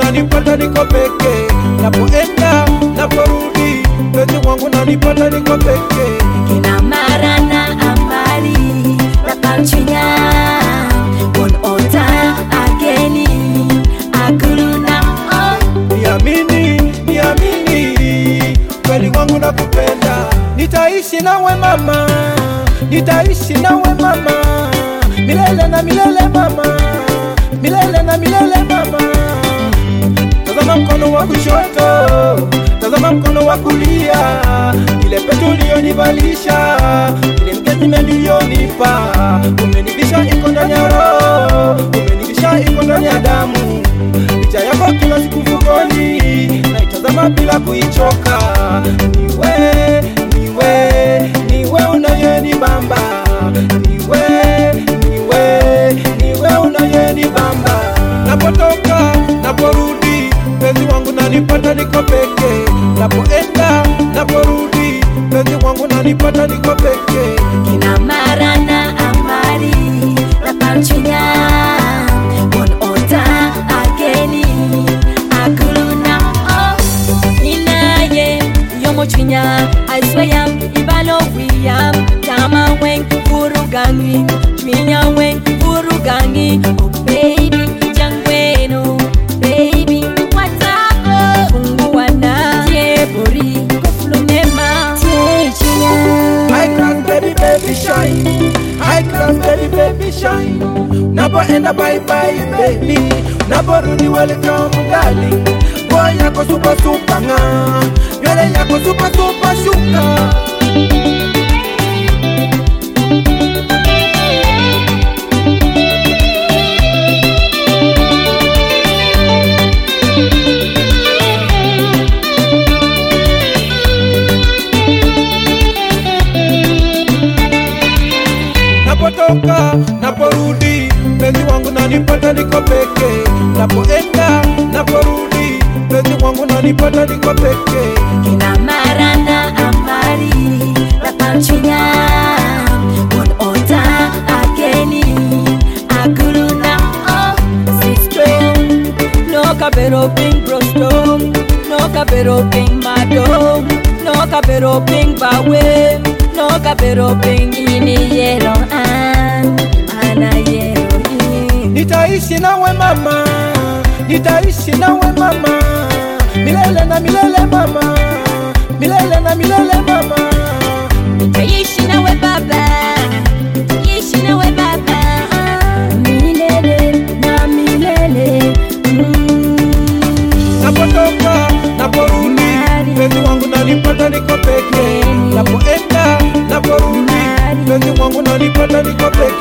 nanipata niko peke. Napoenda, naporudi, mpenzi wangu nanipata niko peke. Kina mara na amali Rakamchinya One ota ageni Akuluna Niamini, niamini, kweli wangu nakupenda. Nitaishi nawe mama, nitaishi nawe mama, milele na milele mama, milele na milele mama. Tazama mkono wa kushoto, tazama mkono wa kulia, ile pete uliyonivalisha, ile mkate uliyonipa, umenivisha iko ndani ya roho, umenivisha iko ndani ya damu. Picha yako kila siku mfukoni, naitazama bila kuichoka. Niwe, niwe, niwe unayenibamba, niwe, niwe, niwe unayenibamba. Napotoka, naporudi, mpenzi wangu nanipata niko peke. Napoenda, naporudi, mpenzi wangu nanipata niko peke. Kina mara na amali Rakamchinya One ota ageni Akuluna Inaye Yomochinya Aiswayam Ibalo wiyam Tama weng Urugangi Minya weng Urugangi Oh baby Jangweno Baby Watako Unguwana Tiebori Kuflumema Tiechinya High class baby baby shine, high class baby baby shine. Napoenda bye bye baby, naporudi welcome darling. Boy yako super super nga, nywele yako super super shuka. Napotoka, naporudi, mpenzi wangu nanipata niko peke. Napoenda, naporudi, mpenzi wangu nanipata niko peke. Kina mara na amali Rakamchinya One ota ageni Akuluna Sister No kabero ping brostom No kabero ping madom No kabero ping bawe No kabero ping ini yero ana yero Nitaishi nawe mama, nitaishi nawe mama, milele na milele mama, milele na milele mama. Nitaishi nawe baba, nitaishi nawe baba, milele na milele. Napotoka, naporudi, mpenzi wangu nanipata niko peke. Napoenda, naporudi, mpenzi wangu nanipata niko peke.